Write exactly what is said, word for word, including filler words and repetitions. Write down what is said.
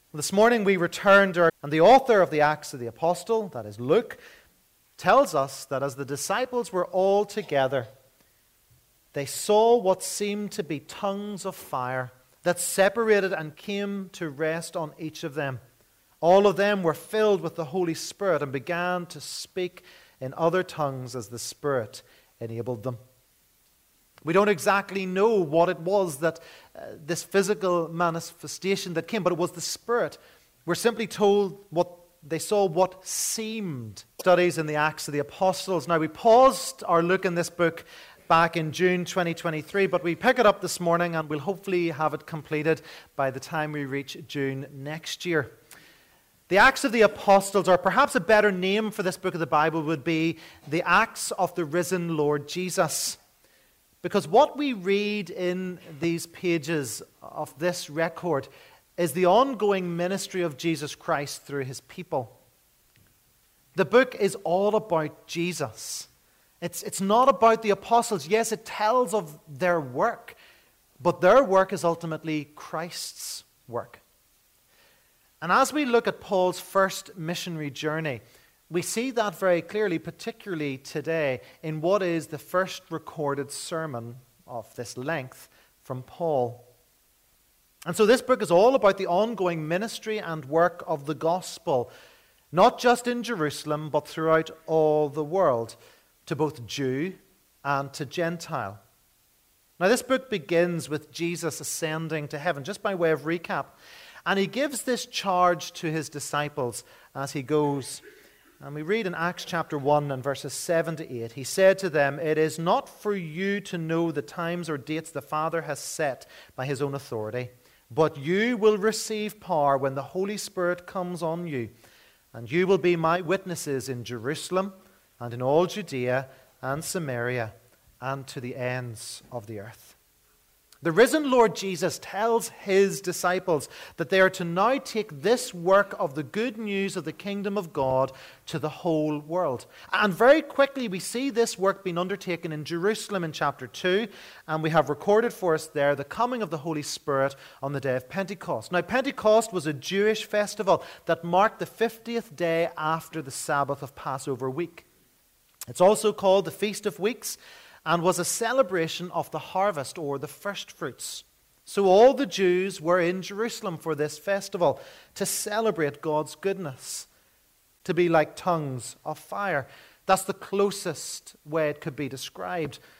This morning we returned, to our, and the author of the Acts of the Apostle, that is Luke, tells us that as the disciples were all together, they saw what seemed to be tongues of fire that separated and came to rest on each of them. All of them were filled with the Holy Spirit and began to speak in other tongues as the Spirit enabled them. We don't exactly know what it was that uh, this physical manifestation that came, but it was the Spirit. We're simply told what they saw what seemed. Studies in the Acts of the Apostles. Now, we paused our look in this book back in June twenty twenty-three, but we pick it up this morning and we'll hopefully have it completed by the time we reach June next year. The Acts of the Apostles, or perhaps a better name for this book of the Bible, would be the Acts of the Risen Lord Jesus. Because what we read in these pages of this record is the ongoing ministry of Jesus Christ through his people. The book is all about Jesus. It's, it's not about the apostles. Yes, it tells of their work, but their work is ultimately Christ's work. And as we look at Paul's first missionary journey, we see that very clearly, particularly today, in what is the first recorded sermon of this length from Paul. And so this book is all about the ongoing ministry and work of the gospel, not just in Jerusalem, but throughout all the world, to both Jew and to Gentile. Now this book begins with Jesus ascending to heaven, just by way of recap. And he gives this charge to his disciples as he goes. And we read in Acts chapter one and verses seven to eight, he said to them, "It is not for you to know the times or dates the Father has set by his own authority, but you will receive power when the Holy Spirit comes on you, and you will be my witnesses in Jerusalem and in all Judea and Samaria and to the ends of the earth." The risen Lord Jesus tells his disciples that they are to now take this work of the good news of the kingdom of God to the whole world. And very quickly we see this work being undertaken in Jerusalem in chapter two, and we have recorded for us there the coming of the Holy Spirit on the day of Pentecost. Now, Pentecost was a Jewish festival that marked the fiftieth day after the Sabbath of Passover week. It's also called the Feast of Weeks, and was a celebration of the harvest or the first fruits. So all the Jews were in Jerusalem for this festival to celebrate God's goodness, to be like tongues of fire. That's the closest way it could be described.